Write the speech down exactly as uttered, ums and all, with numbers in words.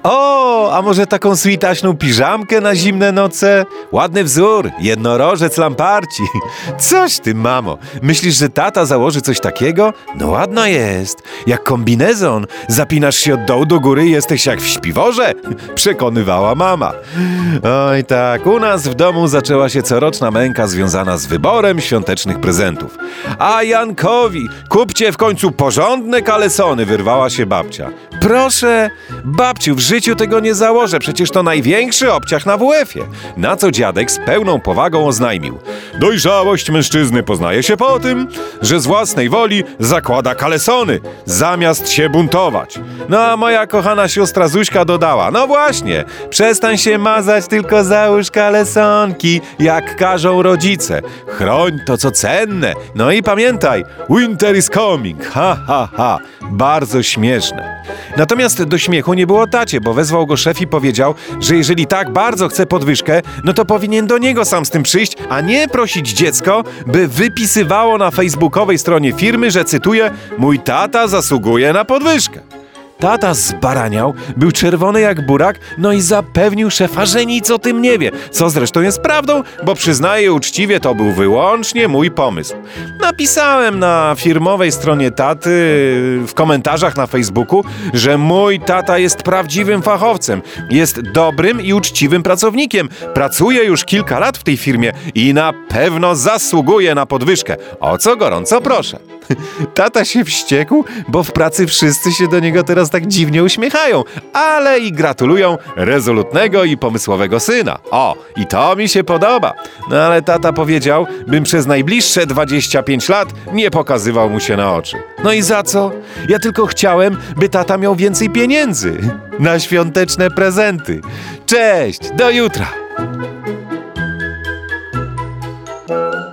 O, a może taką switaśną piżamkę na zimne noce? Ładny wzór, jednorożec Lamparci. Coś ty, mamo. Myślisz, że tata założy coś takiego? No ładna jest. Jak kombinezon. Zapinasz się od dołu do góry i jesteś jak w śpiworze. Przekonywała mama. Oj tak, u nas w domu zaczęła się coroczna męka związana z wyborem świątecznych prezentów. A Jankowi, kupcie w końcu porządne kalesony, wyrwała się babcia. Proszę, babciu, w życiu tego nie założę, przecież to największy obciach na W F-ie. Na co dziadek z pełną powagą oznajmił: dojrzałość mężczyzny poznaje się po tym, że z własnej woli zakłada kalesony, zamiast się buntować. No a moja kochana siostra Zuśka dodała: no właśnie, przestań się mazać, tylko załóż kalesonki, jak każą rodzice. Chroń to, co cenne. No i pamiętaj, winter is coming. Ha, ha, ha. Bardzo śmieszne. Natomiast do śmiechu nie było tacie, bo wezwał go szef i powiedział, że jeżeli tak bardzo chce podwyżkę, no to powinien do niego sam z tym przyjść, a nie prosić dziecko, by wypisywało na facebookowej stronie firmy, że, cytuję, mój tata zasługuje na podwyżkę. Tata zbaraniał, był czerwony jak burak, no i zapewnił szefa, że nic o tym nie wie, co zresztą jest prawdą, bo przyznaję uczciwie, to był wyłącznie mój pomysł. Napisałem na firmowej stronie taty w komentarzach na Facebooku, że mój tata jest prawdziwym fachowcem, jest dobrym i uczciwym pracownikiem, pracuje już kilka lat w tej firmie i na pewno zasługuje na podwyżkę, o co gorąco proszę. Tata się wściekł, bo w pracy wszyscy się do niego teraz tak dziwnie uśmiechają, ale i gratulują rezolutnego i pomysłowego syna. O, i to mi się podoba. No ale tata powiedział, bym przez najbliższe dwadzieścia pięć lat nie pokazywał mu się na oczy. No i za co? Ja tylko chciałem, by tata miał więcej pieniędzy na świąteczne prezenty. Cześć, do jutra!